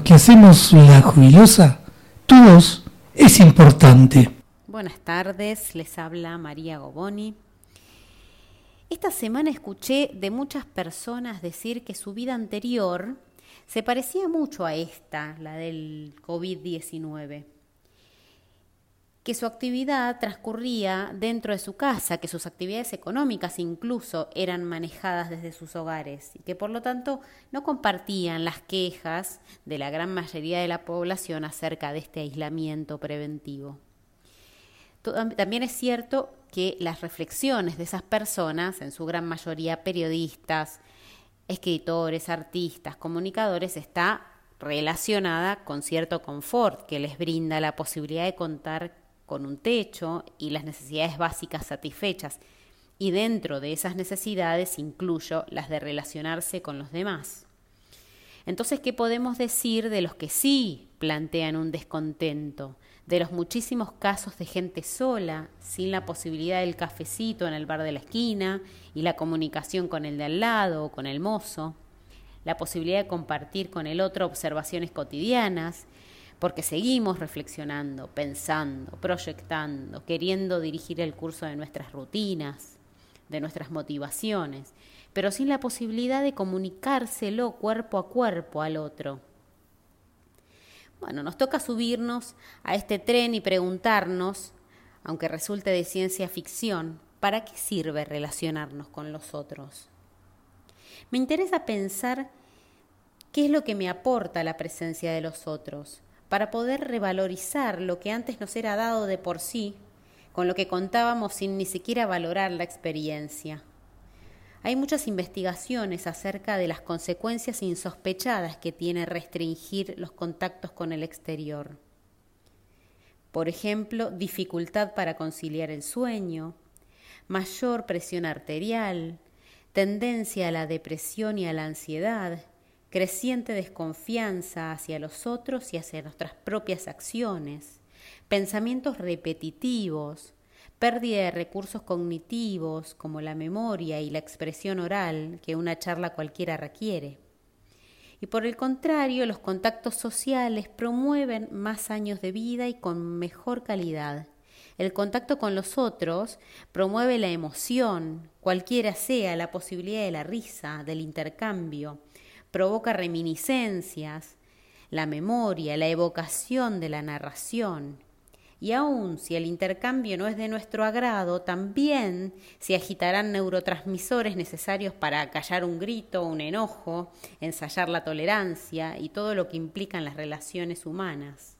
que hacemos La Jubilosa, tu voz es importante. Buenas tardes, les habla María Goboni. Esta semana escuché de muchas personas decir que su vida anterior se parecía mucho a esta, la del COVID-19. Que su actividad transcurría dentro de su casa, que sus actividades económicas incluso eran manejadas desde sus hogares y que por lo tanto no compartían las quejas de la gran mayoría de la población acerca de este aislamiento preventivo. También es cierto que las reflexiones de esas personas, en su gran mayoría periodistas, escritores, artistas, comunicadores, está relacionada con cierto confort que les brinda la posibilidad de contar con un techo y las necesidades básicas satisfechas. Y dentro de esas necesidades incluyo las de relacionarse con los demás. Entonces, ¿qué podemos decir de los que sí plantean un descontento? De los muchísimos casos de gente sola, sin la posibilidad del cafecito en el bar de la esquina y la comunicación con el de al lado o con el mozo, la posibilidad de compartir con el otro observaciones cotidianas, porque seguimos reflexionando, pensando, proyectando, queriendo dirigir el curso de nuestras rutinas, de nuestras motivaciones, pero sin la posibilidad de comunicárselo cuerpo a cuerpo al otro. Bueno, nos toca subirnos a este tren y preguntarnos, aunque resulte de ciencia ficción, ¿para qué sirve relacionarnos con los otros? Me interesa pensar qué es lo que me aporta la presencia de los otros, para poder revalorizar lo que antes nos era dado de por sí, con lo que contábamos sin ni siquiera valorar la experiencia. Hay muchas investigaciones acerca de las consecuencias insospechadas que tiene restringir los contactos con el exterior. Por ejemplo, dificultad para conciliar el sueño, mayor presión arterial, tendencia a la depresión y a la ansiedad, creciente desconfianza hacia los otros y hacia nuestras propias acciones, pensamientos repetitivos, pérdida de recursos cognitivos como la memoria y la expresión oral que una charla cualquiera requiere. Y por el contrario, los contactos sociales promueven más años de vida y con mejor calidad. El contacto con los otros promueve la emoción, cualquiera sea la posibilidad de la risa, del intercambio, provoca reminiscencias, la memoria, la evocación de la narración. Y aun si el intercambio no es de nuestro agrado, también se agitarán neurotransmisores necesarios para acallar un grito, un enojo, ensayar la tolerancia y todo lo que implican las relaciones humanas.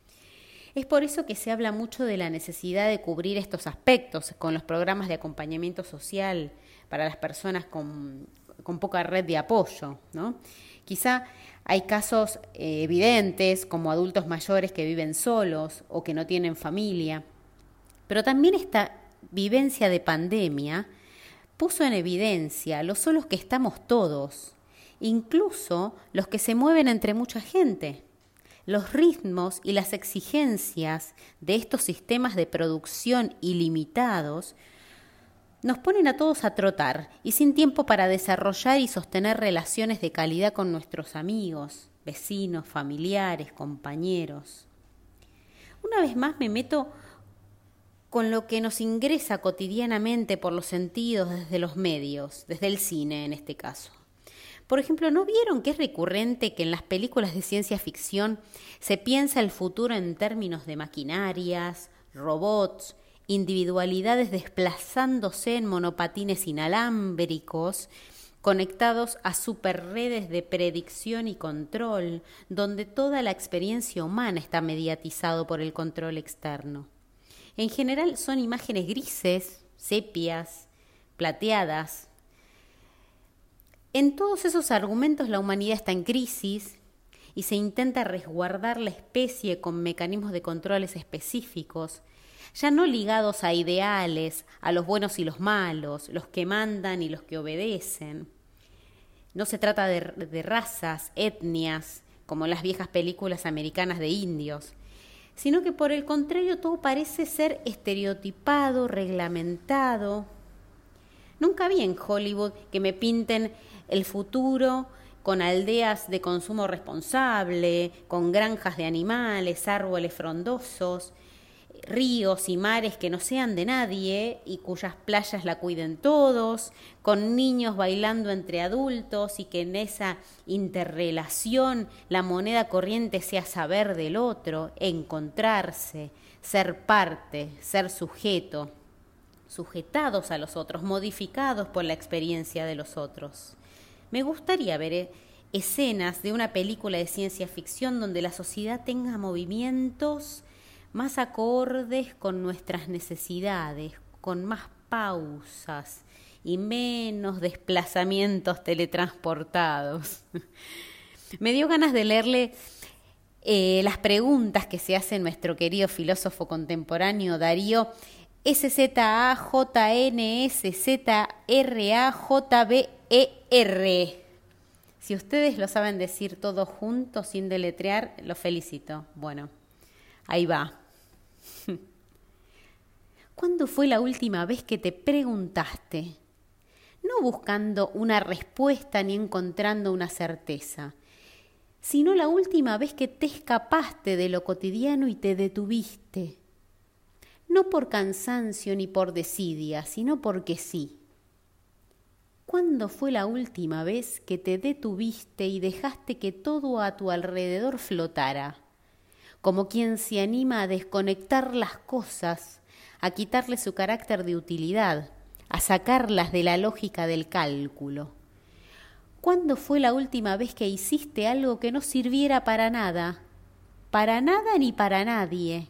Es por eso que se habla mucho de la necesidad de cubrir estos aspectos con los programas de acompañamiento social para las personas con poca red de apoyo, ¿no? Quizá hay casos evidentes como adultos mayores que viven solos o que no tienen familia, pero también esta vivencia de pandemia puso en evidencia lo solos que estamos todos, incluso los que se mueven entre mucha gente. Los ritmos y las exigencias de estos sistemas de producción ilimitados nos ponen a todos a trotar y sin tiempo para desarrollar y sostener relaciones de calidad con nuestros amigos, vecinos, familiares, compañeros. Una vez más me meto con lo que nos ingresa cotidianamente por los sentidos desde los medios, desde el cine en este caso. Por ejemplo, ¿no vieron que es recurrente que en las películas de ciencia ficción se piensa el futuro en términos de maquinarias, robots, individualidades desplazándose en monopatines inalámbricos, conectados a superredes de predicción y control, donde toda la experiencia humana está mediatizado por el control externo? En general son imágenes grises, sepias, plateadas. En todos esos argumentos la humanidad está en crisis y se intenta resguardar la especie con mecanismos de controles específicos, ya no ligados a ideales, a los buenos y los malos, los que mandan y los que obedecen. No se trata de razas, etnias, como en las viejas películas americanas de indios, sino que por el contrario todo parece ser estereotipado, reglamentado. Nunca vi en Hollywood que me pinten el futuro con aldeas de consumo responsable, con granjas de animales, árboles frondosos, ríos y mares que no sean de nadie y cuyas playas la cuiden todos, con niños bailando entre adultos y que en esa interrelación la moneda corriente sea saber del otro, encontrarse, ser parte, ser sujeto, sujetados a los otros, modificados por la experiencia de los otros. Me gustaría ver escenas de una película de ciencia ficción donde la sociedad tenga movimientos más acordes con nuestras necesidades, con más pausas y menos desplazamientos teletransportados. Me dio ganas de leerle las preguntas que se hace nuestro querido filósofo contemporáneo Darío SZAJNSZRAJBER. Si ustedes lo saben decir todo juntos sin deletrear, los felicito. Bueno, ahí va. ¿Cuándo fue la última vez que te preguntaste? No buscando una respuesta ni encontrando una certeza, sino la última vez que te escapaste de lo cotidiano y te detuviste. No por cansancio ni por desidia, sino porque sí. ¿Cuándo fue la última vez que te detuviste y dejaste que todo a tu alrededor flotara? Como quien se anima a desconectar las cosas, a quitarle su carácter de utilidad, a sacarlas de la lógica del cálculo. ¿Cuándo fue la última vez que hiciste algo que no sirviera para nada ni para nadie?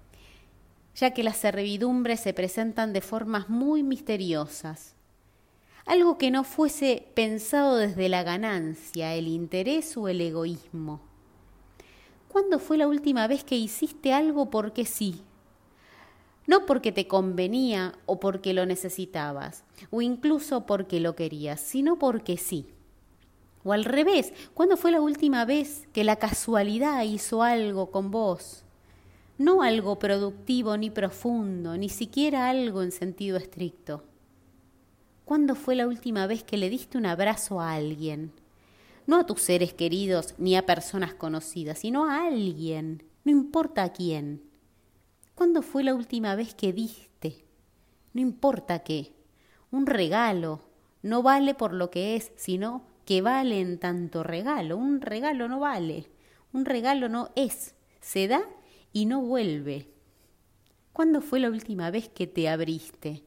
Ya que las servidumbres se presentan de formas muy misteriosas. Algo que no fuese pensado desde la ganancia, el interés o el egoísmo. ¿Cuándo fue la última vez que hiciste algo porque sí? No porque te convenía o porque lo necesitabas, o incluso porque lo querías, sino porque sí. O al revés, ¿cuándo fue la última vez que la casualidad hizo algo con vos? No algo productivo ni profundo, ni siquiera algo en sentido estricto. ¿Cuándo fue la última vez que le diste un abrazo a alguien? No a tus seres queridos ni a personas conocidas, sino a alguien, no importa a quién. ¿Cuándo fue la última vez que diste? No importa qué. Un regalo no vale por lo que es, sino que vale en tanto regalo. Un regalo no vale, un regalo no es, se da y no vuelve. ¿Cuándo fue la última vez que te abriste?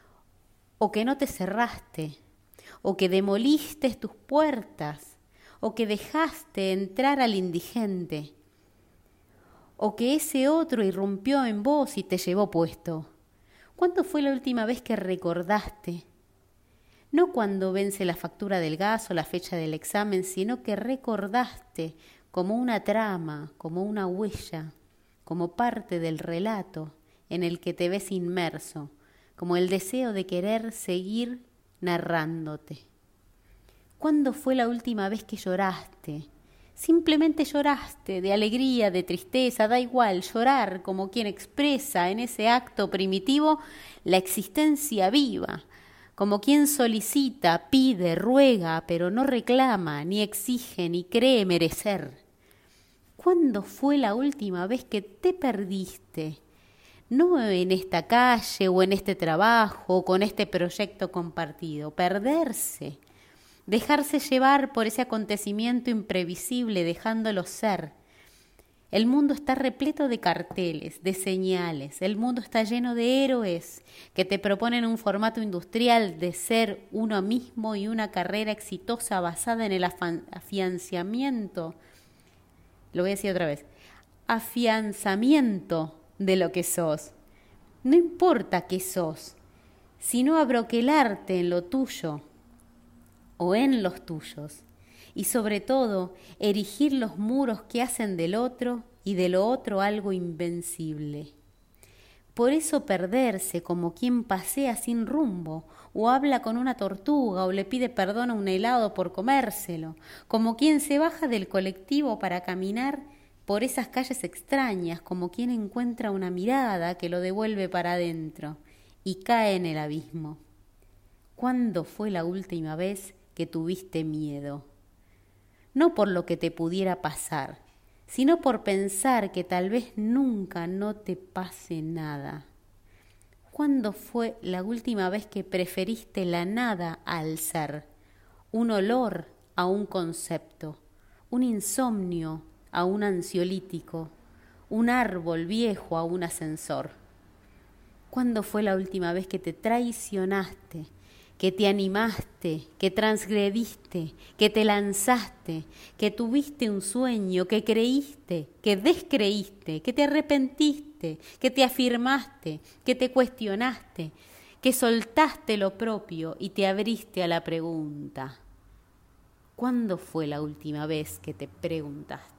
O que no te cerraste, o que demoliste tus puertas, o que dejaste entrar al indigente, o que ese otro irrumpió en vos y te llevó puesto. ¿Cuándo fue la última vez que recordaste? No cuando vence la factura del gas o la fecha del examen, sino que recordaste como una trama, como una huella, como parte del relato en el que te ves inmerso, como el deseo de querer seguir narrándote. ¿Cuándo fue la última vez que lloraste? Simplemente lloraste, de alegría, de tristeza, da igual, llorar como quien expresa en ese acto primitivo la existencia viva, como quien solicita, pide, ruega, pero no reclama, ni exige, ni cree merecer. ¿Cuándo fue la última vez que te perdiste? No en esta calle o en este trabajo o con este proyecto compartido, perderse. Dejarse llevar por ese acontecimiento imprevisible, dejándolo ser. El mundo está repleto de carteles, de señales. El mundo está lleno de héroes que te proponen un formato industrial de ser uno mismo y una carrera exitosa basada en el afianzamiento. Lo voy a decir otra vez. Afianzamiento de lo que sos. No importa qué sos, sino abroquelarte en lo tuyo o en los tuyos, y sobre todo erigir los muros que hacen del otro y de lo otro algo invencible. Por eso perderse como quien pasea sin rumbo, o habla con una tortuga, o le pide perdón a un helado por comérselo, como quien se baja del colectivo para caminar por esas calles extrañas, como quien encuentra una mirada que lo devuelve para adentro y cae en el abismo. ¿Cuándo fue la última vez que tuviste miedo? no por lo que te pudiera pasar, sino por pensar que tal vez nunca no te pase nada. ¿Cuándo fue la última vez que preferiste la nada al ser? Un olor a un concepto, un insomnio a un ansiolítico, un árbol viejo a un ascensor. ¿Cuándo fue la última vez que te traicionaste, que te animaste, que transgrediste, que te lanzaste, que tuviste un sueño, que creíste, que descreíste, que te arrepentiste, que te afirmaste, que te cuestionaste, que soltaste lo propio y te abriste a la pregunta? ¿Cuándo fue la última vez que te preguntaste?